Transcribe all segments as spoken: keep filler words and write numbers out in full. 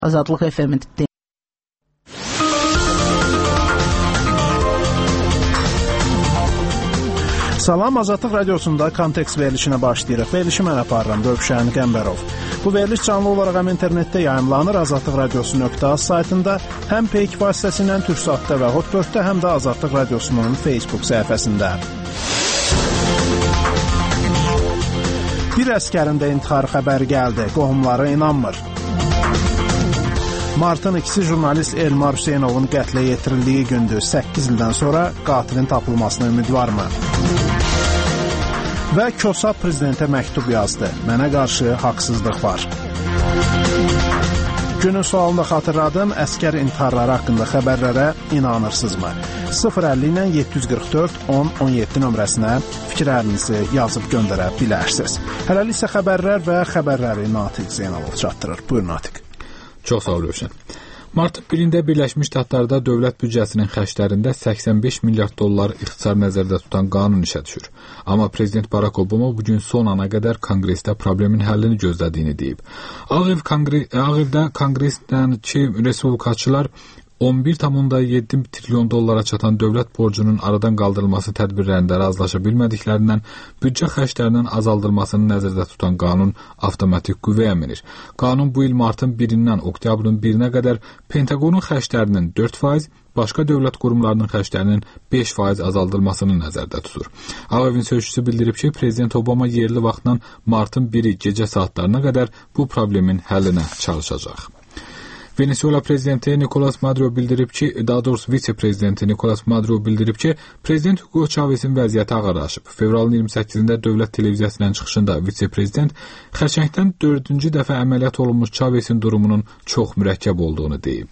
Azadlıq F M-i dinləyirsiniz. Salam, Azadlıq radiosunda kontekst verilişinə başlayırıq. Verilişi mən aparıram, Rövşən Qəmbərov. Bu veriliş canlı olaraq həm internetdə yayımlanır, azadlıq radiosu nöqtə az saytında, həm Peyk vasitəsilə Türksatda və Hot dörddə, həm də Azadlıq radiosunun Facebook səhifəsində. Bir əskərin də intihar xəbəri gəldi, qohumları inanmır. Martın ikisi jurnalist Elmar Hüseynovun qətlə yetirildiyi gündür. səkkiz ildən sonra qatilin tapılmasına ümid varmı? Və Kosa prezidentə məktub yazdı. Mənə qarşı haqsızlıq var. Günün sualında xatırladım, əskər intiharları haqqında xəbərlərə inanırsınızmı? sıfır əlli ilə yeddi yüz qırx dörd on on yeddi nömrəsinə fikirlərinizi yazıb göndərə bilərsiniz. Hələlik isə xəbərlər və xəbərləri Natiq Zeynalov çatdırır. Buyur Natiq. Çox sağ ol Rövşən. Martın birində Birləşmiş Ştatlarda dövlət büdcəsinin xərclərində səksən beş milyard dollar ixtisar nəzərdə tutan qanun işə düşür. Amma prezident Barack Obama bugün son ana qədər konqresdə problemin həllini gözlədiyini deyib. Ağ Ev Kongre- Ağ Evdə konqresdənki respublikaçılar on bir tam yeddi trilyon dollara çatan dövlət borcunun aradan qaldırılması tədbirlərində razılaşa bilmədiklərindən büdcə xərclərinin azaldılmasını nəzərdə tutan qanun avtomatik qüvvəyə minir. Qanun bu il martın birindən oktyabrın birinə qədər Pentaqonun xərclərinin dörd faiz, başqa dövlət qurumlarının xərclərinin beş faiz azaldılmasını nəzərdə tutur. Ağ Evin sözçüsü bildirib ki, prezident Obama yerli vaxtdan martın biri gecə saatlarına qədər bu problemin həllinə çalışacaq. Venezuela prezidenti Nicolas Maduro bildirib ki, daha doğrusu vitse-prezidenti Nicolas Maduro bildirib ki, prezident Hugo Chávez'in vəziyyəti ağırlaşıb. Fevralın iyirmi səkkizində dövlət televiziyasının çıxışında vitse-prezident xərçəngdən dördüncü dəfə əməliyyat olunmuş Chávez'in durumunun çox mürəkkəb olduğunu deyib.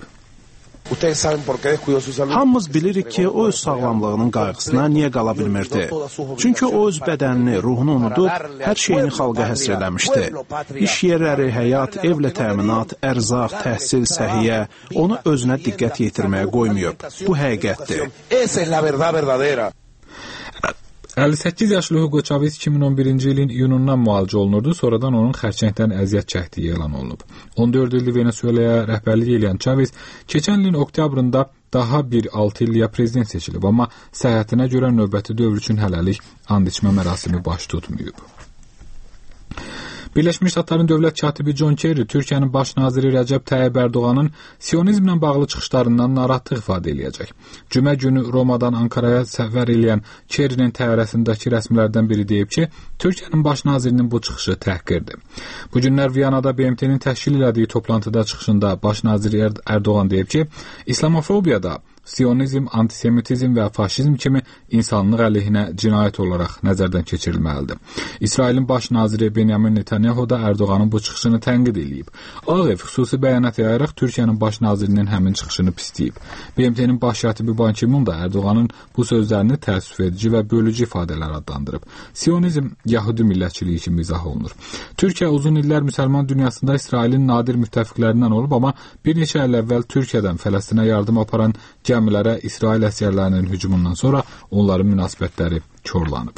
Hamımız bilirik ki, o öz sağlamlığının qayğısına niyə qala bilmirdi? Çünki o öz bədənini, ruhunu unudub, hər şeyini xalqa həsr eləmişdi. İş yerləri, həyat, evlə təminat, ərzaq, təhsil, səhiyyə onu özünə diqqət yetirməyə qoymayıb. Bu həqiqətdir. əlli səkkiz yaşlı Hugo Chávez iki min on birinci ilin iyunundan müalicə olunurdu, sonradan onun xərçəngdən əziyyət çəkdiyi elan olunub. on dörd ildir Venezuelaya rəhbərlik edən Chávez keçən ilin oktyabrında daha bir altı illiyə prezident seçilib, amma səhhətinə görə növbəti dövr üçün hələlik and içmə mərasimi baş tutmayıb. Birləşmiş Ştatların dövlət katibi John Kerry Türkiyənin baş naziri Rəcəb Tayyib Ərdoğanın sionizmlə bağlı çıxışlarından narahatlıq ifadə eləyəcək. Cümə günü Romadan Ankaraya səfər eləyən Kerry'nin təyyarəsindəki rəsmilərdən biri deyib ki, Türkiyənin baş nazirinin bu çıxışı təhqirdir. Bu günlər Viyanada B M T-nin təşkil elədiyi toplantıda çıxışında baş nazir Ərdoğan deyib ki, İslamofobiyada sionizm, antisemitizm və faşizm kimi insanlıq əleyhinə cinayət olaraq nəzərdən keçirilməlidir. İsrailin baş naziri Benyamin Netanyahu da Ərdoğanın bu çıxışını tənqid edib. Ağ Ev xüsusi bəyanat yayaraq Türkiyənin baş nazirinin həmin çıxışını pisləyib. B M T-nin baş katibi Ban Ki-mun da Ərdoğanın bu sözlərini təəssüf edici və bölücü ifadələr adlandırıb. Sionizm Yahudi millətçiliyi kimi izah olunur. Türkiyə uzun illər müsəlman dünyasında İsrailin nadir müttəfiqlərindən olub, amma bir neçə il əvvəl Türkiyədən Fələstinə yardım aparan gəmilərə İsrail əsgərlərinin hücumundan sonra onların münasibətləri korlanıb.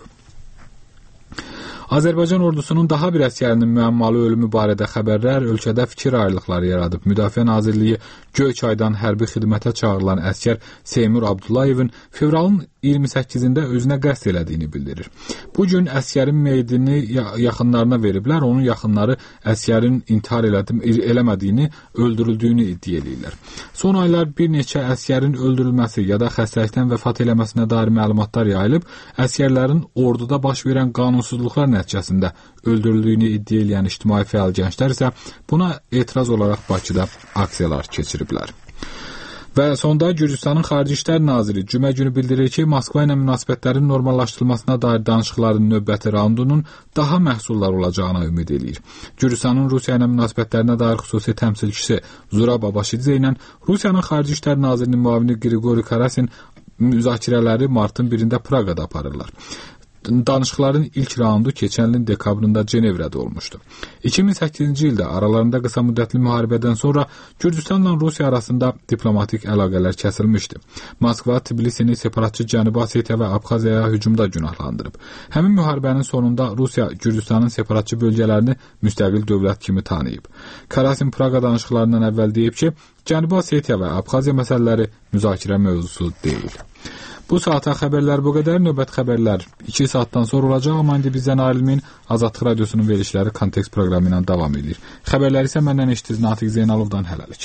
Azərbaycan ordusunun daha bir əsgərinin müəmmalı ölümü barədə xəbərlər ölkədə fikir ayrılıqları yaradıb. Müdafiə Nazirliyi Göyçaydan hərbi xidmətə çağırılan əsgər Seymur Abdullayevin fevralın iyirmi səkkizində özünə qəsd elədiyini bildirir. Bu gün əsgərin meyidini yaxınlarına veriblər, onun yaxınları əsgərin intihar elədim, eləmədiyini, öldürüldüyünü iddia edirlər. Son aylar bir neçə əsgərin öldürülməsi ya da xəstəlikdən vəfat eləməsinə dair məlumatlar yayılıb, əsgərlərin orduda baş verən qanunsuzluqlar nəticəsində öldürüldüyünü iddia edən ictimai fəal gənclər isə buna etiraz olaraq Bakıda aksiyalar keçiriblər. Və sonda Gürcüstanın Xarici İşlər Naziri cümə günü bildirir ki, Moskva ilə münasibətlərin normallaşdırılmasına dair danışıqların növbəti raundunun daha məhsullar olacağına ümid eləyir. Gürcüstanın Rusiya ilə münasibətlərinə dair xüsusi təmsilçisi Zurab Abaşidze ilə Rusiyanın Xarici İşlər Nazirinin müavini Grigori Karasin müzakirələri martın birində Praqada aparırlar. Danışıqların ilk raundu keçən ilin dekabrında Cenevrədə olmuşdu. iki min səkkizinci ildə aralarında qısa müddətli müharibədən sonra Gürcüstanla Rusiya arasında diplomatik əlaqələr kəsilmişdi. Moskva Tbilisini separatçı Cənubi Osetiya və Abxaziyaya hücumda günahlandırıb. Həmin müharibənin sonunda Rusiya Gürcüstanın separatçı bölgələrini müstəqil dövlət kimi tanıyıb. Karasin Praqa danışıqlarından əvvəl deyib ki, Cənubi Osetiya və Abxaziya məsələləri müzakirə mövzusu deyil. Bu saata xəbərlər bu qədər. Növbət xəbərlər iki saatdan sonra olacaq, amma indi bizdən ayrılmayın. Azadlıq Radiosunun verilişləri Kontekst proqramı ilə davam edir. Xəbərləri isə məndən eşitdiniz Natiq Zeynalovdan hələlik.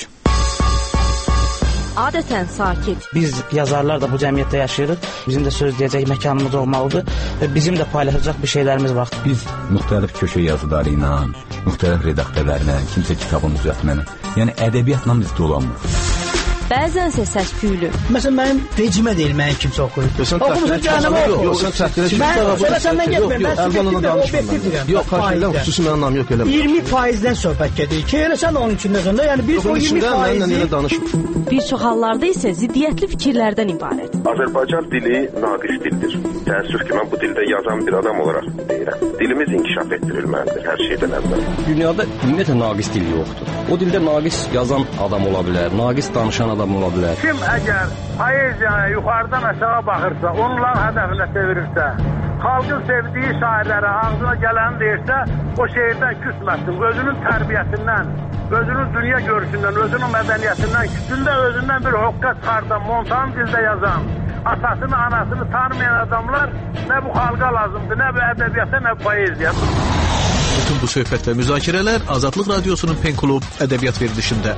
Adətən sakit. Biz yazarlar da bu cəmiyyətdə yaşayırıq. Bizim də söz deyəcək məkanımız olmalıdır və bizim də paylaşacaq bir şeylərimiz var. Biz müxtəlif köşə yazıları ilə, müxtəlif redaktörlərlə, kimsə kitabın düzəltməni, yəni ədəbiyyatla biz dolanmırıq. Bəzənsə səs-küylü. Məsələn, mənim vecimə deyil, mənim kimsə oxuyur. Oxumusun cəhənnəmə oxuyur. Yox, sən çəkdirə ki, mən sonra səndən getməyim. Mən subjektiv və obyektiv deyirəm. Yox, xahiş xüsusi mənim nam yox eləmə. iyirmi faizdən söhbət gedir ki, elə sən onun içində sonra, yəni biz o iyirmi faizi... Bir çox hallarda isə ziddiyyətli fikirlərdən ibarət. Azərbaycan dili naqis dildir. Təəssüf ki, mən bu dildə yazan bir adam olaraq deyirəm. Dilimiz inkişaf etdirilməlidir hər şeydən əvvəl. Dünyada ümumiyyətlə naqis dil yoxdur. O dildə naqis yazan adam ola bilər, naqis danışan adam ola bilər. Kim əgər poeziyaya yuxarıdan aşağı baxırsa, onların hədəfinə çevirirsə, xalqın sevdiyi şairlərə ağzına gələni deyirsə, o şeirdən küsməsin, özünün tərbiyəsindən, özünün dünya görüşündən, özünün mədəniyyətindən, küsündə özündən bir hoqqa çıxardan, montan dildə yazan, atasını, anasını tanımayan adamlar nə bu xalqa lazımdır, nə bu ədəbiyyata, nə bu poeziya. Bütün bu söhbət və müzakirələr Azadlıq Radiosunun Pen Klub ədəbiyyat verilişində.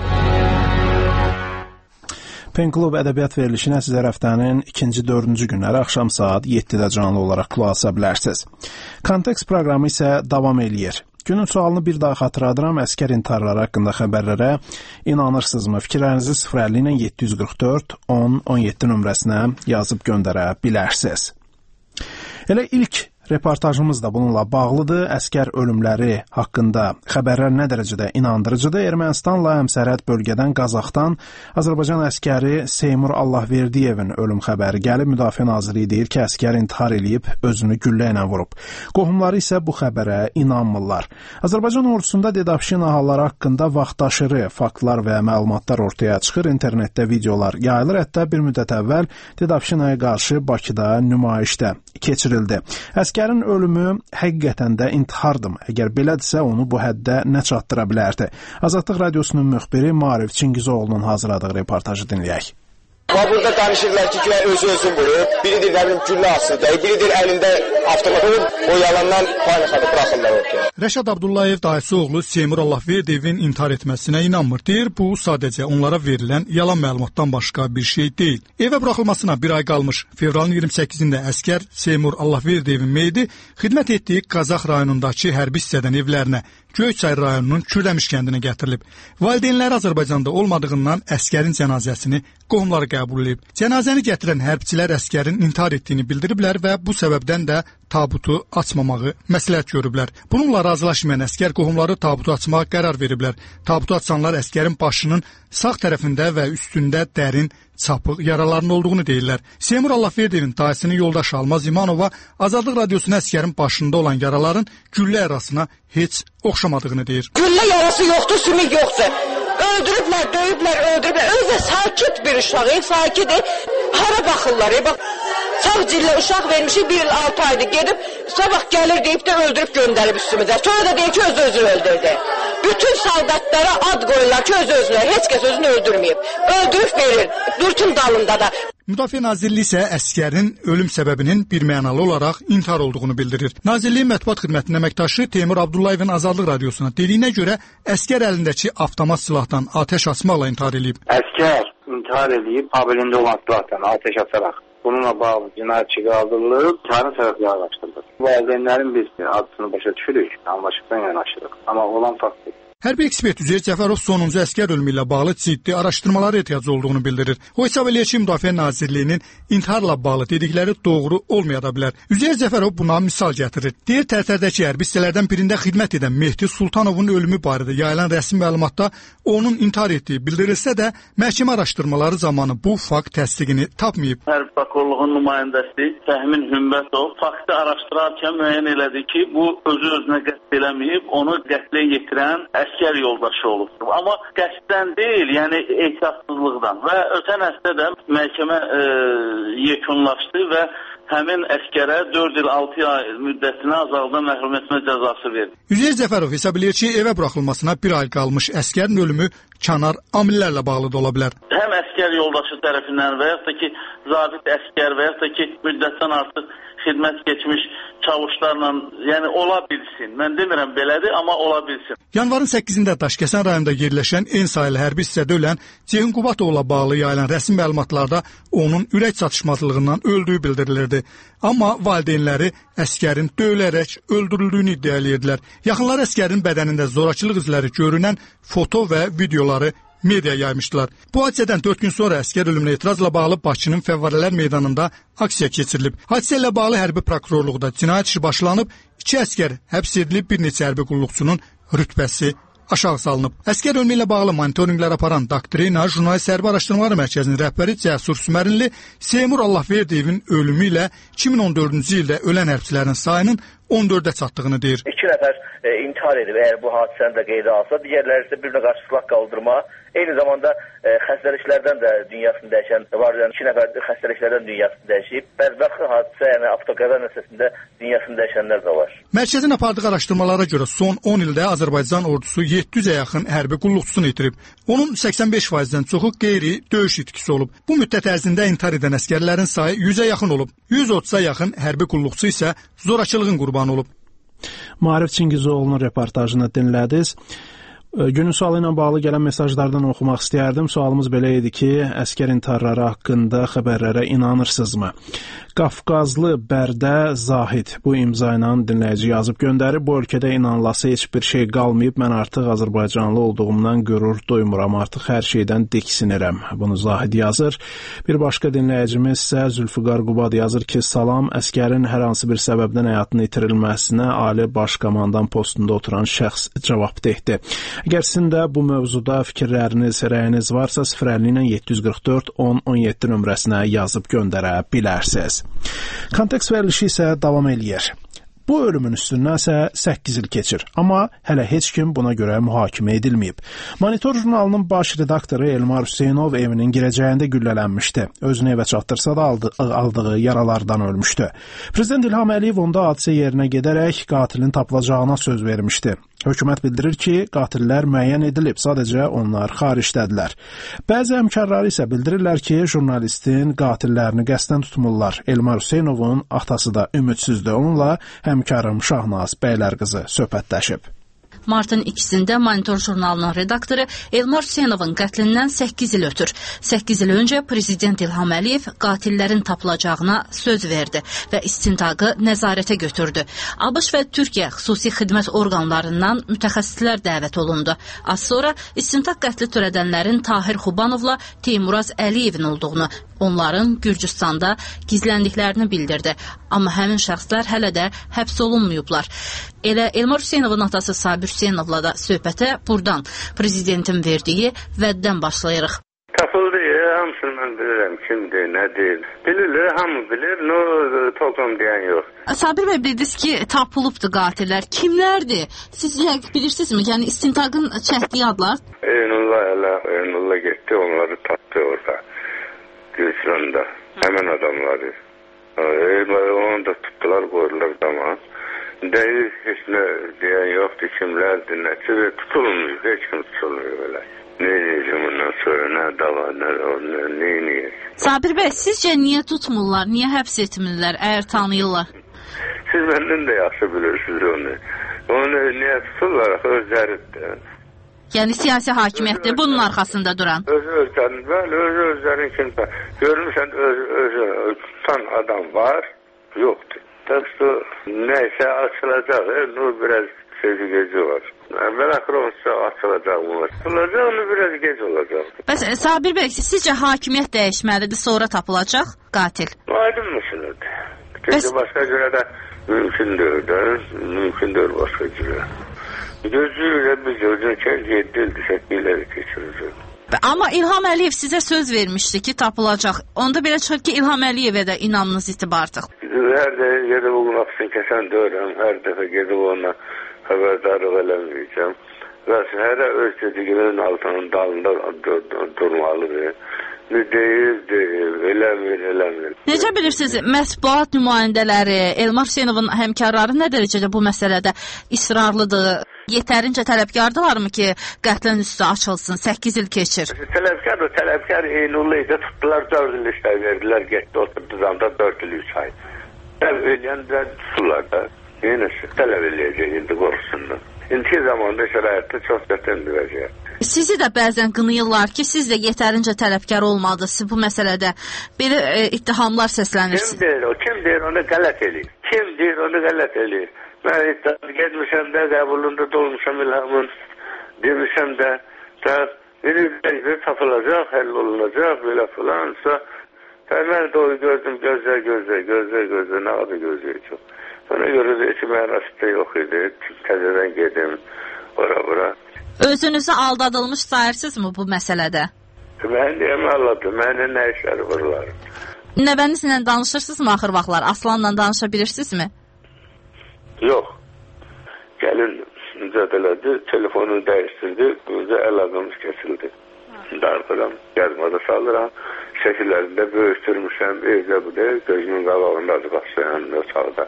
Pen Klub ədəbiyyat verilişinə sizə həftənin ikinci, dördüncü günləri axşam saat yeddidə canlı olaraq qulaq asa bilərsiniz. Kontekst proqramı isə davam eləyir. Günün sualını bir daha xatırladıram. Əskər intiharları haqqında xəbərlərə inanırsınızmı? Fikirlərinizi sıfır əlli ilə yeddi yüz qırx dörd on on yeddi nömrəsinə yazıb göndərə bilərsiniz. Elə ilk reportajımız da bununla bağlıdır. Əskər ölümləri haqqında xəbərlər nə dərəcədə inandırıcıdır? Ermənistanla həmsərhəd bölgədən Qazaxdan Azərbaycan əskəri Seymur Allahverdiyevin ölüm xəbəri gəlib. Müdafiə Nazirliyi deyir ki, əskər intihar eləyib, özünü güllə ilə vurub. Qohumları isə bu xəbərə inanmırlar. Azərbaycan ordusunda Dedavşin ahalları haqqında vaxtaşırı faktlar və məlumatlar ortaya çıxır. İnternetdə videolar yayılır. Hətta bir müddət əvvəl Dedavşinaya qarşı Bakıda nümayişdə keçirildi. Əskərin ölümü həqiqətən də intihardır. Əgər belədirsə, onu bu həddə nə çatdıra bilərdi? Azadlıq Radiosunun müxbiri Maarif Çingizoğlu'nun hazırladığı reportajı dinləyək. Burada danışırlar ki, özü özün vurur, biridir əlim güllə asıldı, biridir əlində avtomat olub, o yalandan panikadı bırakırlar ortaya. Rəşad Abdullayev dayısı oğlu Seymur Allahverdiyevin intihar etməsinə inanmır. Deyir, bu sadəcə onlara verilən yalan məlumatdan başqa bir şey deyil. Evə buraxılmasına bir ay qalmış. Fevralın iyirmi səkkizində əskər Seymur Allahverdiyevin meyidi xidmət etdiyi Qazax rayonundakı hərbi hissədən evlərinə, Göyçay rayonunun Kürdəmiş kəndinə gətirilib. Valideynləri Azərbaycanda olmadığından əskərin cənazəsini qohumları qəbul edib. Cənazəni gətirən hərbçilər əskərin intihar etdiyini bildiriblər və bu səbəbdən də tabutu açmamağı məsləhət görüblər. Bununla razılaşmayan əskər qohumları tabutu açmağa qərar veriblər. Tabutu açanlar əskərin başının sağ tərəfində və üstündə dərin çapıq yaralarının olduğunu deyirlər. Seymur Allahverdiyevin dayısının yoldaşı Almaz İmanova Azadlıq Radiosuna əskərin başında olan yaraların güllə yarasına heç oxşamadığını deyir. Güllə yarası yoxdur, sümük yoxdur. Öldürüblər, döyüblər, öldürüblər. Özü də sakit bir uşaq, sakit. Hara baxırlar? Bax, sağ cillə uşaq vermişik, bir il altı ayda gedib, sabah gəlir deyib də öldürüb göndərib üstümüzə. Sonra da deyir ki, öz özünü öldürdü. Bütün saldatlara ad qoyurlar ki, öz özünə, heç kəs özünü öldürməyib. Öldürüb verir, durtun dalında da. Müdafiə Nazirliyi isə əskərin ölüm səbəbinin birmənalı olaraq intihar olduğunu bildirir. Nazirliyin mətbuat xidmətinin əməkdaşı Teymur Abdullayevin Azadlıq Radiosuna dediyinə görə əskər əlindəki avtomat silahdan atəş açmaqla intihar edib. Əskər intihar edib, qabelində olan silahdan atəş açaraq. Bununla bağlı cinayətçi qaldırılıb, intiharın səbəbləri araşdırılır. Valideynlərin biz adısını başa düşürük, anlaşıqdan yanaşırıq. Amma olan fakt Hərbi ekspert Üzeyir Cəfərov sonuncu əsgər ölümü ilə bağlı ciddi araşdırmalara ehtiyac olduğunu bildirir. O hesab eləyir ki, Müdafiə Nazirliyinin intiharla bağlı dedikləri doğru olmaya da bilər. Üzeyir Cəfərov buna misal gətirir. Deyir, Tərtərdəki hərbi hissələrdən birində xidmət edən Mehdi Sultanovun ölümü barədə yayılan rəsmi məlumatda onun intihar etdiyi bildirilsə də, məhkəmə araşdırmaları zamanı bu fakt təsdiqini tapmayıb. Hərbi prokurorluğun nümayəndəsi Fəhmin Hümbətov faktı araşdırarkən müəyyən elədi ki, bu özü özünə qətl eləməyib, onu qətlə yetirən əskər yoldaşı olub. Amma qəsdən deyil, yəni ehtiyatsızlıqdan. Və ötən həftə də məhkəmə e, yekunlaşdı və həmin əskərə dörd il altı ay müddətinə azaldan məhrum etmə cəzası verdi. Üzeyir Cəfərov hesab eləyir ki, evə buraxılmasına bir ay qalmış əskərin ölümü kənar amillərlə bağlı da ola bilər. Həm əskər yoldaşı tərəfindən və yaxud da ki, zabit əskər və yaxud da ki, müddətdən artıq xidmət keçmiş çavuşlarla, yəni ola bilsin. Mən demirəm belədir, amma ola bilsin. Yanvarın səkkizində Daşkəsən rayonunda yerləşən en sayılı hərbi hissədə ölən Ceyhun Qubatovla bağlı yayılan rəsmi məlumatlarda onun ürək çatışmazlığından öldüyü bildirilirdi. Amma valideynləri əskərin döyülərək öldürüldüyünü iddia edirdilər. Yaxınlar əskərin bədənində zorakılıq izləri görünən foto və videoları media yaymışdılar. Bu hadisədən dörd gün sonra əskər ölümünə etirazla bağlı Bakının Fəvvarələr meydanında aksiya keçirilib. Hadisə ilə bağlı hərbi prokurorluqda cinayət işi başlanıb, iki əskər həbs edilib, bir neçə hərbi qulluqçunun rütbəsi aşağı salınıb. Əskər ölümü ilə bağlı monitorinqlər aparan Doktrina Jurnalist Hərbi Araşdırmaları Mərkəzinin rəhbəri Cəsur Sümərinli Seymur Allahverdiyevin ölümü ilə iki min on dördüncü ildə ölən hərbçilərin sayının on dördə çatdığını deyir. İki nəfər e, intihar edib, əgər bu hadisəni də qeydə alsa, digərləri isə bir-birinə qarşı silah qaldırma, eyni zamanda e, xəstəliklərdən də dünyasını dəyişən var, yəni iki nəfər xəstəliklərdən dünyasını dəyişib, bədbəxt hadisə, yəni avtoqəza nəticəsində dünyasını dəyişənlər də var. Mərkəzin apardığı araşdırmalara görə son on ildə Azərbaycan ordusu yeddi yüzə yaxın hərbi qulluqçusunu itirib. Onun səksən beş faizdən çoxu qeyri döyüş itkisi olub. Bu müddət ərzində intihar edən əskərlərin sayı yüzə yaxın olub. yüz otuza yaxın hərbi qulluqçu isə zorakılığın qurbanı olub. Maarif Çingizoğlu'nun reportajını dinlədiniz. Günün sualı ilə bağlı gələn mesajlardan oxumaq istəyərdim. Sualımız belə idi ki, əskər intiharları haqqında xəbərlərə inanırsınızmı? Qafqazlı Bərdə Zahid bu imza ilə dinləyici yazıb göndərib. Bu ölkədə inanılası heç bir şey qalmayıb. Mən artıq Azərbaycanlı olduğumdan qürur duymuram. Artıq hər şeydən diksinirəm. Bunu Zahid yazır. Bir başqa dinləyicimiz isə Zülfüqar Qubad yazır ki, salam, əskərin hər hansı bir səbəbdən həyatını itirilməsinə ali baş komandan postunda oturan şəxs cavabdehdir. Əgər sizin də bu mövzuda fikirləriniz, rəyiniz varsa sıfır əlli ilə yeddi yüz qırx dörd on on yeddi nömrəsinə yazıb göndərə bilərsiniz. Kontekst verilişi isə davam eləyir. Bu ölümün üstündən isə səkkiz il keçir, amma hələ heç kim buna görə mühakimə edilməyib. Monitor jurnalının baş redaktoru Elmar Hüseynov evinin girəcəyində güllələnmişdi. Özünü evə çatdırsa da aldı, aldığı yaralardan ölmüşdü. Prezident İlham Əliyev onda hadisə yerinə gedərək qatilin tapılacağına söz vermişdi. Hökumət bildirir ki, qatillər müəyyən edilib, sadəcə onlar xaricdədirlər. Bəzi həmkarları isə bildirirlər ki, jurnalistin qatillerini qəsdən tutmurlar. Elmar Hüseynovun atası da ümidsüzdür. Onunla həmkarım Şahnaz Bəylərqızı söhbətləşib. Martın ikisində Monitor jurnalının redaktoru Elmar Hüseynovun qətlindən səkkiz il ötür. səkkiz il öncə Prezident İlham Əliyev qatillərin tapılacağına söz verdi və istintaqı nəzarətə götürdü. ABŞ və Türkiyə xüsusi xidmət orqanlarından mütəxəssislər dəvət olundu. Az sonra istintaq qətli törədənlərin Tahir Xubanovla Teymuraz Əliyevin olduğunu, onların Gürcüstanda gizləndiklərini bildirdi. Amma həmin şəxslər hələ də həbs olunmayıblar. Elə Elmar Hüseynovun atası Sabir Hüseynovla da söhbətə buradan prezidentin verdiyi vəddən başlayırıq. Tapıldı, hamısını mən bilirəm, kimdir, nədir. Bilirlər, hamı bilir, no, toplum deyən yox. Sabir bəy, dediniz ki, tapılıbdı qatillər. Kimlərdir? Siz bilirsinizmi? Yəni istintaqın çəkdiyi adlar? Eynullah, elə, Eynullah getdi, onları tapdı orada. Gülşanda, həmin adamları. Onu da tutdular, qoydular zaman. Deyir, heç nə deyən yoxdur, kimlərdir, nəçə və tutulmuyor, heç kim tutulmuyor belə. Ne diyeceğim ondan sonra, nə dava, nə nə, nə, nə. Sabir bəy, sizcə niyə tutmurlar, niyə həbs etmirlər, əgər tanıyırlar? Siz məndən də yaxşı bilirsiniz onu. Onu niyə tuturlar, özləridir. Yəni siyasi hakimiyyətdir, bunun arxasında duran. Öz özlərin, bəli, öz özlərin kimsə. Görmüşsən, öz, öz, öz tutan adam var, yoxdur. Təbii neyse açılacaq, e, nur biraz sözü gezi var. Əvvəl-axır olsa açılacaq mı? Açılacaq mı, biraz gec olacaq. Bəs Sabir bəy, sizcə hakimiyyət dəyişməlidir, sonra tapılacaq qatil? Aydın məsələdir. Çünki başqa görə də mümkün deyil də, mümkün deyil başqa görə. Gözlüyürək biz gözlüyürkən yeddi ildir şəkilləri keçirəcək. Amma İlham Əliyev sizə söz vermişdi ki, tapılacaq. Onda belə çıxır ki, İlham Əliyevə də inamınız itib artıq. Hər dəfə gedib o qapısını kəsən deyirəm, hər dəfə gedib ona xəbərdarlıq eləməyəcəm. Və hərə öz dediklərinin altının dalında durmalıdır. Deyir, deyir, eləmir, eləmir. Necə bilirsiniz, mətbuat nümayəndələri, Elmar Hüseynovun həmkarları nə dərəcədə bu məsələdə israrlıdır? Yetərincə tələbkardılarmı ki, qətlin üstü açılsın, səkkiz il keçir? Tələbkar o, tələbkar Eynullah idi, tutdular, dörd il işlər verdilər, getdi, oturdu zanda dörd il üç ay. Tələb eləyən də tuturlar da, yenə tələb eləyəcək indi qorxusundan. İndiki zamanda şəraitdə çox çətindir vəziyyət. Sizi də bəzən qınayırlar ki, siz də yetərincə tələbkar olmadınız, siz bu məsələdə belə e, ittihamlar səslənirsiniz. Kim deyir o, kim deyir onu qələt eləyir, kim deyir onu qələt eləyir. Mən ittiham getmişəm də, qəbulunda dolmuşam İlhamın, demişəm də, bir tapılacaq, həll olunacaq, belə filansa, mən də o gördüm, gözlə, gözlə, gözlə, gözlə, nə adı gözləyəcək. Ona görə də heç mənasında yox idi, təzədən gedim, ora bura. Özünüzü aldadılmış sayırsınız mı bu məsələdə? Mən deyəm aldadım, mənim nə işləri vururlar. Nəvənizlə danışırsınız mı axır vaxtlar? Aslanla danışa bilirsinizmi? Yox. Gəlin mücadələdi, telefonu dəyişdirdi, bizə əlaqəmiz kəsildi. Dardıram, yazmada salıram, şəkillərində böyüşdürmüşəm, evdə bu deyil, gözümün qabağında azı başlayan sağda.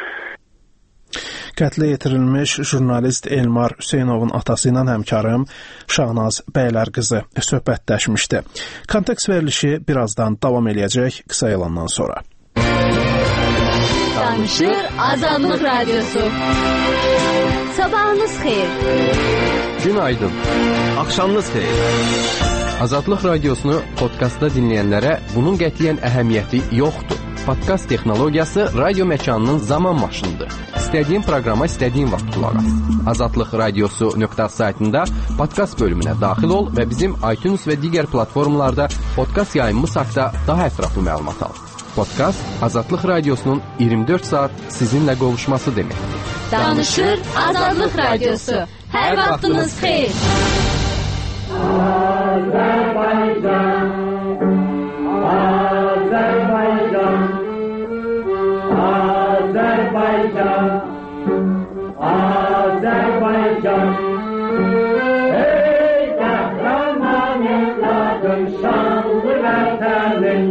Qətlə yetirilmiş jurnalist Elmar Hüseynovun atası ilə həmkarım Şahnaz Bəylər qızı söhbətləşmişdi. Kontekst verilişi birazdan davam eləyəcək qısa elandan sonra. Danışır Azadlıq Radyosu. Sabahınız xeyir. Günaydın. Axşamınız xeyir. Azadlıq Radiosunu podkastda dinləyənlərə bunun qətiyyən əhəmiyyəti yoxdur. Podkast texnologiyası radio məkanının zaman maşınıdır. İstədiyin proqrama istədiyin vaxt qulaq as. azadlıq radiosu nöqtə saytında podkast bölümünə daxil ol və bizim iTunes və digər platformalarda podkast yayımımız haqqında daha ətraflı məlumat al. Podkast Azadlıq Radiosunun iyirmi dörd saat sizinlə qovuşması deməkdir. Danışır Azadlıq Radiosu. Hər vaxtınız xeyir. Azərbaycan, Azərbaycan, Azərbaycan, Azərbaycan. Ey qəhrəman evladım, şanlı vətənim.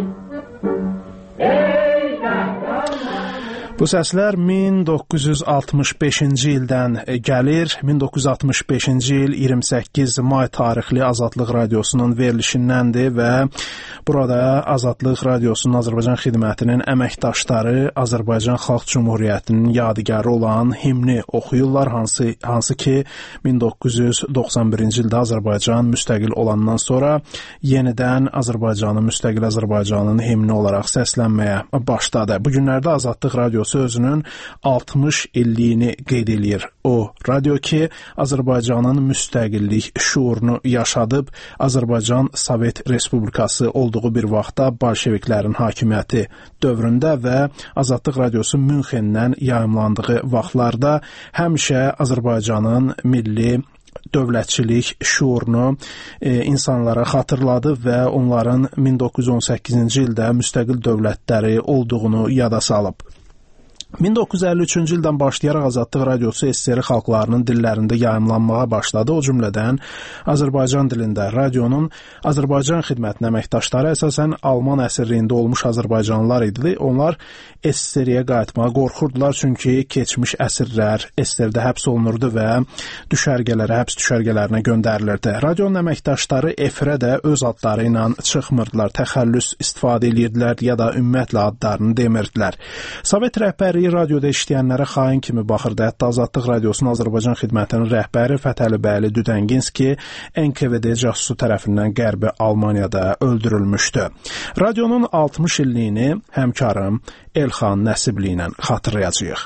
Bu səslər min doqquz yüz altmış beşinci ildən gəlir. min doqquz yüz altmış beşinci il iyirmi səkkiz may tarixli Azadlıq Radiosunun verilişindəndir və burada Azadlıq Radiosunun Azərbaycan xidmətinin əməkdaşları Azərbaycan Xalq Cümhuriyyətinin yadigarı olan himni oxuyurlar, hansı, hansı ki min doqquz yüz doxsan birinci ildə Azərbaycan müstəqil olandan sonra yenidən Azərbaycanın, müstəqil Azərbaycanın himni olaraq səslənməyə başladı. Bu günlərdə Azadlıq Radiosu özünün altmış illiyini qeyd edir. O radio ki, Azərbaycanın müstəqillik şuurunu yaşadıb, Azərbaycan Sovet Respublikası olduğu bir vaxtda bolşeviklərin hakimiyyəti dövründə və Azadlıq Radiosu Münxendən yayımlandığı vaxtlarda həmişə Azərbaycanın milli dövlətçilik şuurunu e, insanlara xatırladı və onların min doqquz yüz on səkkizinci ildə müstəqil dövlətləri olduğunu yada salıb. min doqquz yüz əlli üçüncü ildən başlayaraq Azadlıq Radiosu S S R xalqlarının dillərində yayımlanmağa başladı. O cümlədən Azərbaycan dilində radionun Azərbaycan xidmətinin əməkdaşları əsasən Alman əsirliyində olmuş azərbaycanlılar idi. Onlar S S R-yə qayıtmağa qorxurdular, çünki keçmiş əsirlər S S R-də həbs olunurdu və düşərgələrə, həbs düşərgələrinə göndərilirdi. Radionun əməkdaşları efirə də öz adları ilə çıxmırdılar, təxəllüs istifadə edirdilər ya da ümumiyyətlə adlarını demirdilər. Sovet rəhbəri radioda işləyənlərə xain kimi baxırdı. Hətta Azadlıq Radiosunun Azərbaycan xidmətinin rəhbəri Fətəli Bəyli Düdənginski N K V D casusu tərəfindən Qərbi Almaniyada öldürülmüşdü. Radionun altmış illiyini həmkarım Elxan Nəsibli ilə xatırlayacağıq.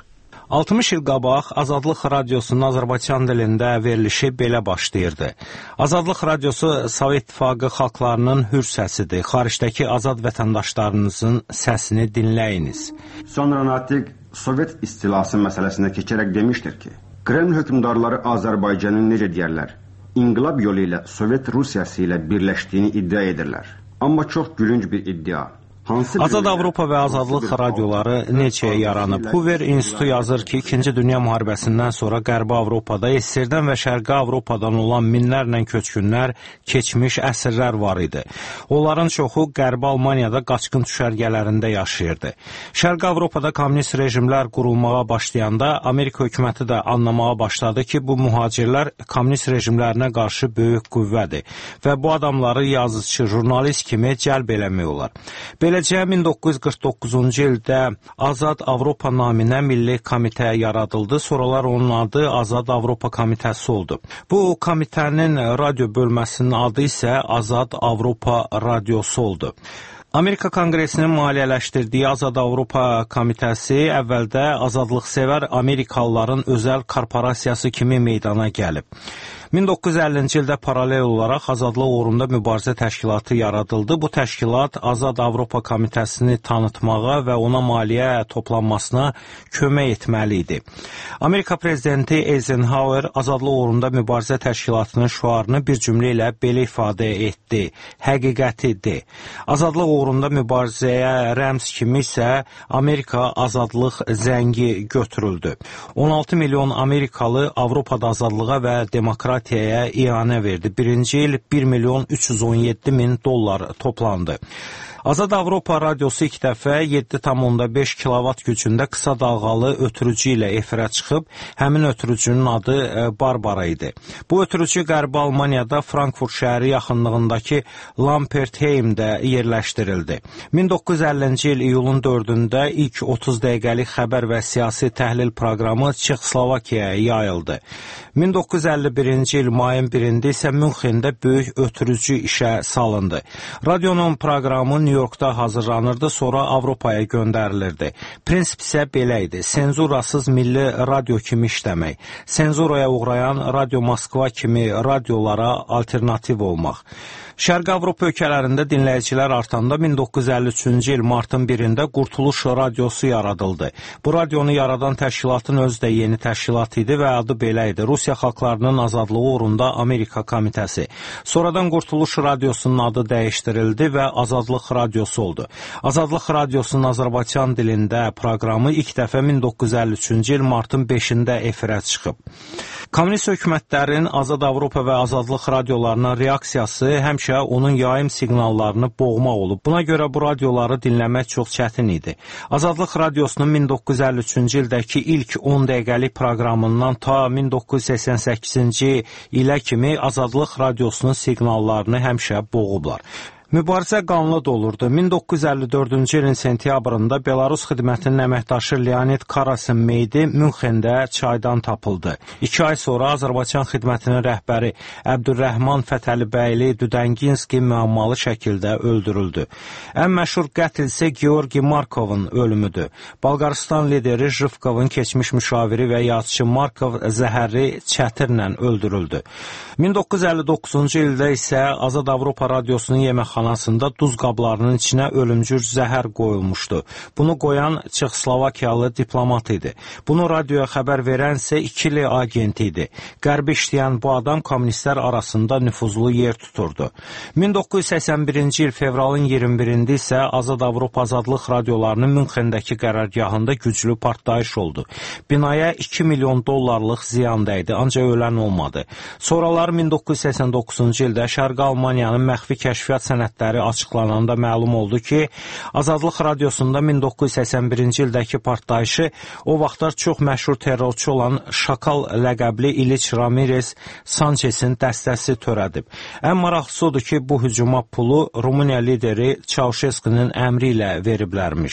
altmış il qabaq Azadlıq Radiosunun Azərbaycan dilində verilişi belə başlayırdı. Azadlıq Radiosu Sovet İttifaqı xalqlarının hür səsidir. Xaricdəki azad vətəndaşlarınızın səsini dinləyiniz. Sonra Natiq Sovet istilası məsələsində keçərək demişdir ki, Kreml hökmdarları Azərbaycanın necə deyərlər, inqilab yolu ilə Sovet Rusiyası ilə birləşdiyini iddia edirlər. Amma çox gülünc bir iddia. Azad Avropa və Azadlıq radioları neçəyə yaranıb? Hoover İnstitutu yazır ki, İkinci Dünya Müharibəsindən sonra Qərbi Avropada S S R-dən və Şərqi Avropadan olan minlərlə köçkünlər keçmiş əsrlər var idi. Onların çoxu Qərbi Almaniyada qaçqın düşərgələrində yaşayırdı. Şərqi Avropada kommunist rejimlər qurulmağa başlayanda Amerika hökuməti də anlamağa başladı ki, bu mühacirlər kommunist rejimlərinə qarşı böyük qüvvədir və bu adamları yazıcı, jurnalist kimi cəlb eləmək olar. Belə Beləcə, min doqquz yüz qırx doqquzuncu ildə Azad Avropa naminə Milli Komitə yaradıldı, sonralar onun adı Azad Avropa Komitəsi oldu. Bu komitənin radio bölməsinin adı isə Azad Avropa Radiosu oldu. Amerika Konqresinin maliyyələşdirdiyi Azad Avropa Komitəsi əvvəldə azadlıqsevər Amerikalıların özəl korporasiyası kimi meydana gəlib. min doqquz yüz əllinci ildə paralel olaraq Azadlıq uğrunda mübarizə təşkilatı yaradıldı. Bu təşkilat Azad Avropa Komitəsini tanıtmağa və ona maliyyə toplanmasına kömək etməli idi. Amerika prezidenti Eisenhower Azadlıq uğrunda mübarizə təşkilatının şüarını bir cümlə ilə belə ifadə etdi: həqiqətidir. Azadlıq uğrunda mübarizəyə rəmz kimi isə Amerika azadlıq zəngi götürüldü. on altı milyon Amerikalı Avropada azadlığa və demokratiyaya ianə verdi. Birinci il bir milyon üç yüz on yeddi min dollar toplandı. Azad Avropa Radiosu ilk dəfə yeddi tam onda beş kilovat gücündə qısa dalğalı ötürücü ilə efirə çıxıb, həmin ötürücünün adı Barbara idi. Bu ötürücü Qərbi Almaniyada Frankfurt şəhəri yaxınlığındakı Lampertheimdə yerləşdirildi. min doqquz yüz əllinci il iyulun dördündə ilk otuz dəqiqəlik xəbər və siyasi təhlil proqramı Çexoslovakiyaya yayıldı. min doqquz yüz əlli birinci il mayın birində isə Münxendə böyük ötürücü işə salındı. Radionun proqramı New Yorkda hazırlanırdı, sonra Avropaya göndərilirdi. Prinsip isə belə idi: senzurasız milli radio kimi işləmək, senzuraya uğrayan Radio Moskva kimi radiolara alternativ olmaq. Şərqi Avropa ölkələrində dinləyicilər artanda min doqquz yüz əlli üçüncü il martın birində Qurtuluş Radiosu yaradıldı. Bu radionu yaradan təşkilatın özü də yeni təşkilat idi və adı belə idi: Rusiya xalqlarının azadlığı uğrunda Amerika Komitəsi. Sonradan Qurtuluş Radiosunun adı dəyişdirildi və Azadlıq Radiosu oldu. Azadlıq Radiosunun Azərbaycan dilində proqramı ilk dəfə min doqquz yüz əlli üçüncü il martın beşində efirə çıxıb. Kommunist hökumətlərin Azad Avropa və Azadlıq radiolarına reaksiyası həmişə onun yayım siqnallarını boğmaq olub. Buna görə bu radioları dinləmək çox çətin idi. Azadlıq radiosunun min doqquz yüz əlli üçüncü ildəki ilk on dəqiqəlik proqramından ta min doqquz yüz səksən səkkizinci ilə kimi Azadlıq radiosunun siqnallarını həmişə boğublar. Mübarizə qanlı dolurdu. min doqquz yüz əlli dördüncü ilin sentyabrında Belarus xidmətinin əməkdaşı Leonid Karasin meyidi Münxendə çaydan tapıldı. İki ay sonra Azərbaycan xidmətinin rəhbəri Əbdürrəhman Fətəlibəyli Düdənginski müəmmalı şəkildə öldürüldü. Ən məşhur qətl isə Georgi Markovun ölümüdür. Balqaristan lideri Jivkovun keçmiş müşaviri və yazıçı Markov zəhərli çətirlə öldürüldü. min doqquz yüz əlli doqquzuncu ildə isə Azad Avropa Radiosunun yeməkxanasında duz qablarının içinə ölümcül zəhər qoyulmuşdu. Bunu qoyan Çexoslovakiyalı diplomat idi. Bunu radioya xəbər verən isə ikili agent idi. Qərbi işləyən bu adam kommunistlər arasında nüfuzlu yer tuturdu. min doqquz yüz səksən birinci il fevralın iyirmi birində isə Azad Avropa Azadlıq radiolarının Münxendəki qərargahında güclü partlayış oldu. Binaya iki milyon dollarlıq ziyan dəydi, ancaq ölən olmadı. Sonralar min doqquz yüz səksən doqquzuncu ildə Şərqi Almaniyanın məxfi kəşfiyyat sənədləri açıqlananda məlum oldu ki, Azadlıq radiosunda min doqquz yüz səksən birinci ildəki partlayışı o vaxtlar çox məşhur terrorçu olan Şakal ləqəbli İliç Ramirez Sanchezin dəstəsi törədib. Ən maraqlısı odur ki, bu hücuma pulu Rumıniya lideri Çauşeskinin əmri ilə veriblərmiş.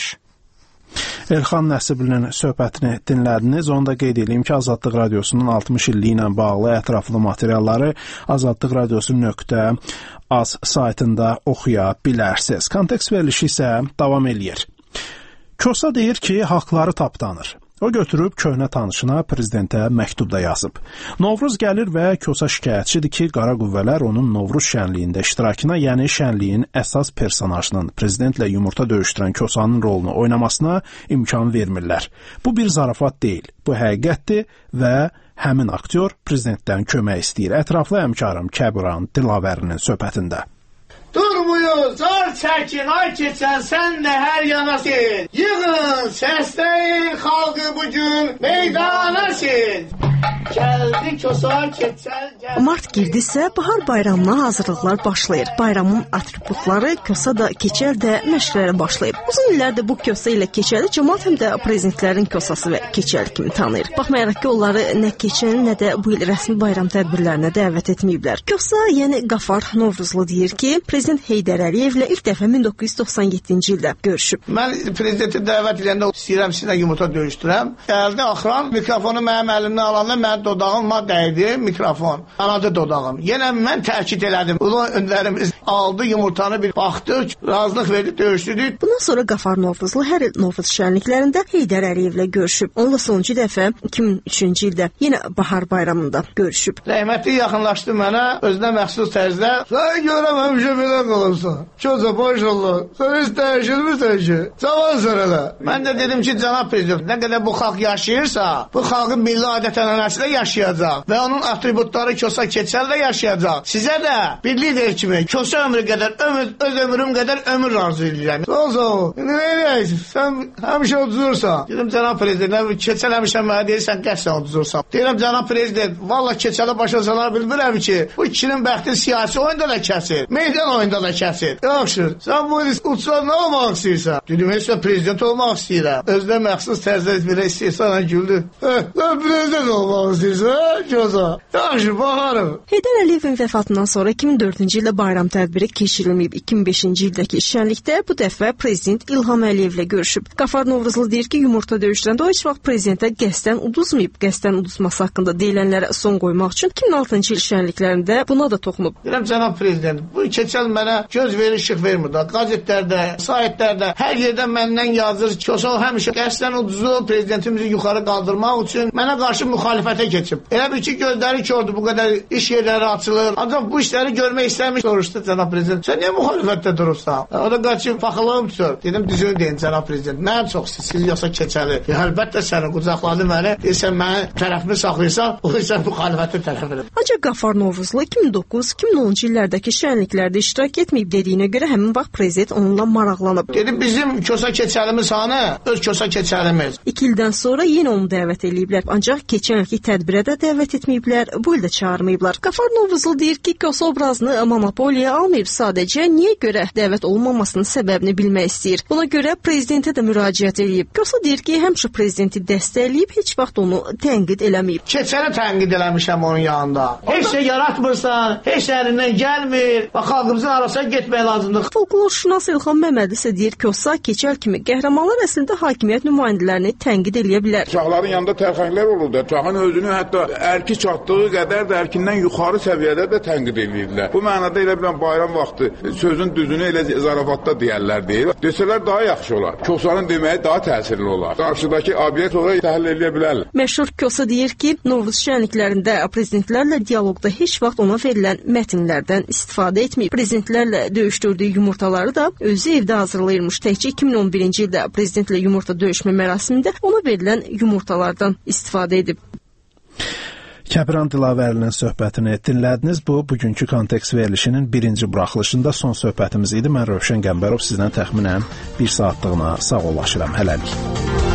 Elxan Nəsiblinin söhbətini dinlədiniz. Onda qeyd edeyim ki, Azadlıq Radiosunun altmış illiyi ilə bağlı ətraflı materialları azadlıq radiosu nöqtə az saytında oxuya bilərsiniz. Kontekst verilişi isə davam eləyir. Kosa deyir ki, haqları tapdanır. O götürüb köhnə tanışına, prezidentə məktub da yazıb. Novruz gəlir və Kosa şikayətçidir ki, qara qüvvələr onun Novruz şənliyində iştirakına, yəni şənliyin əsas personajının, prezidentlə yumurta döyüşdürən Kosanın rolunu oynamasına imkan vermirlər. Bu bir zarafat deyil, bu həqiqətdir və həmin aktyor prezidentdən kömək istəyir. Ətraflı həmkarım Kəbran Dilavərinin söhbətində. Durmayın, zor çəkin, ay keçən, sən də hər yana sil. Yığın, səsləyin, xalqı bugün meydana sil. Gəldi Kosa keçən, gəldi. Mart girdisə, bahar bayramına hazırlıqlar başlayır. Bayramın atributları Kosa da, Keçəl də məşqlərə başlayıb. Uzun illərdir bu Kosa ilə Keçəli cəmaət həm də prezidentlərin Kosası və Keçəl kimi tanıyır. Baxmayaraq ki, onları nə Keçəl, nə də bu il rəsmi bayram tədbirlərinə dəvət etməyiblər. Kosa, yəni Qafar Novruzlu deyir ki, Prezident Heydər Əliyevlə ilk dəfə min doqquz yüz doxsan yeddinci ildə görüşüb. Mən prezidenti dəvət edəndə istəyirəm sizinlə yumurta döyüşdürəm. Gəldi axıran mikrofonu mənim əlimdən alanda mənim dodağıma dəydi mikrofon. Anadı dodağım. Yenə mən təkid elədim. Ulu öndərimiz aldı yumurtanı bir baxdı, razılıq verdi, döyüşdürdük. Bundan sonra Qafar Novruzlu hər il Novruz şənliklərində Heydər Əliyevlə görüşüb. Onunla sonuncu dəfə iki min üçüncü ildə yenə bahar bayramında görüşüb. Rəhmətli yaxınlaşdı mənə özünə məxsus tərzdə. Sən görəməmişə belə qalırsan. Çoza maşallah. Sən heç dəyişilmirsən ki. Cavansan elə. Mən də dedim ki, cənab prezident, nə qədər bu xalq yaşayırsa, bu xalqın milli adət-ənənəsi də yaşayacaq və onun atributları Kosa Keçəldə yaşayacaq. Sizə də bir lider kimi Kosa ömrü qədər, ömür, öz ömrüm qədər ömür arzu edirəm. Olsa o, nə eləyəcək? Sən həmişə uduzursan. Dedim, cənab prezident, Keçəl həmişə mənə deyirsən, qəssən uduzursan. Deyirəm, cənab prezident, valla Keçələ başa sala bilmirəm ki, bu ikinin bəxti siyasi oyunda da kəsir, meydan oyunda da kəsir. Yaxşı, sən bu uçsan nə olmaq istəyirsən? Dedim, heç də prezident olmaq istəyirəm. Özdə məxsus tərzdə belə istəyirsən, güldü. Sən prezident olmaq istəyirsən, Kosa. Yaxşı, baxarım. Heydər Əliyevin vəfatından sonra iki min dördüncü ildə bayram tədbiri keçirilməyib. iki min beşinci ildəki şənlikdə bu dəfə prezident İlham Əliyevlə görüşüb. Qafar Novruzlu deyir ki, yumurta döyüşlərində o heç vaxt prezidentə qəsdən uduzmayıb. Qəsdən uduzması haqqında deyilənlərə son qoymaq üçün iki min altıncı il şənliklərində buna da toxunub. Deyirəm, cənab prezident, bu Keçəl mənə göz verir, işıq vermir da. Qazetlərdə, saytlərdə, hər yerdə məndən yazır. Kosa həmişə qəsdən uduzu prezidentimizi yuxarı qaldırmaq üçün mənə qarşı müxalifətə keçib. Elə bir ki, gözləri kördür, bu qədər iş yerləri açılır. Ancaq bu işləri görmək istəmiş soruşdu cənab prezident. Sən niyə müxalifətdə durursan? O da qaçıb paxılığım tutur. Dedim, düzünü deyin cənab prezident. Mən çox siz yoxsa Keçəli. Ya, əlbəttə səni qucaqladı məni. Deyirsən, məni tərəfimi saxlayırsan, o isə müxalifəti tərəf edir. Ancaq Qafar Novruzlu iki min doqquz iki min onuncu illərdəki şənliklərdə iştirak etməyib dediyinə görə həmin vaxt prezident onunla maraqlanıb. Dedim, bizim Kosa Keçəlimiz hanı? Öz Kosa Keçəlimiz. İki ildən sonra yenə onu dəvət ediblər. Ancaq keçən ilki tədbirə də dəvət etməyiblər, bu il də çağırmayıblar. Qafar Novruzlu deyir ki, Kosa obrazını monopoliya almayıb, sadəcə niyə görə dəvət olunmamasının səbəbini bilmək istəyir. Buna görə prezidentə də müraciət edib. Kosa deyir ki, həmişə prezidenti dəstəkləyib, heç vaxt onu tənqid eləməyib. Keçəni tənqid eləmişəm onun yanında. Heç şey yaratmırsan, heç ərindən gəlmir. Bax, xalqımızın arasına getmək lazımdır. Folklorşünas İlham Məmməd isə deyir, Kosa Keçəl kimi qəhrəmanlar əslində hakimiyyət nümayəndələrini tənqid eləyə bilər. Uşaqların yanında tərxənglər olurdu. Uşağın özünü hətta ərki çatdığı qədər də ərkindən yuxarı səviyyədə də tənqid edirlər. Bu mənada elə bilən bayram vaxtı sözün düzünü elə zarafatda deyərlər deyir. Desələr daha yaxşı olar. Kosanın deməyi daha təsirli olar. Qarşıdakı obyekt olaraq təhlil edə bilərlər. Məşhur Kosa deyir ki, Novruz şənliklərində prezidentlərlə dialoqda heç vaxt ona verilən mətnlərdən istifadə etməyib. Prezidentlərlə döyüşdürdüyü yumurtaları da özü evdə hazırlayırmış. Təkcə iki min on birinci ildə prezidentlə yumurta döyüşmə mərasimində ona verilən yumurtalardan istifadə edib. Kəbran Dilavərinin söhbətini dinlədiniz. Bu, bugünkü kontekst verilişinin birinci buraxılışında son söhbətimiz idi. Mən Rövşən Qəmbərov sizdən təxminən bir saatlığına sağollaşıram. Hələlik.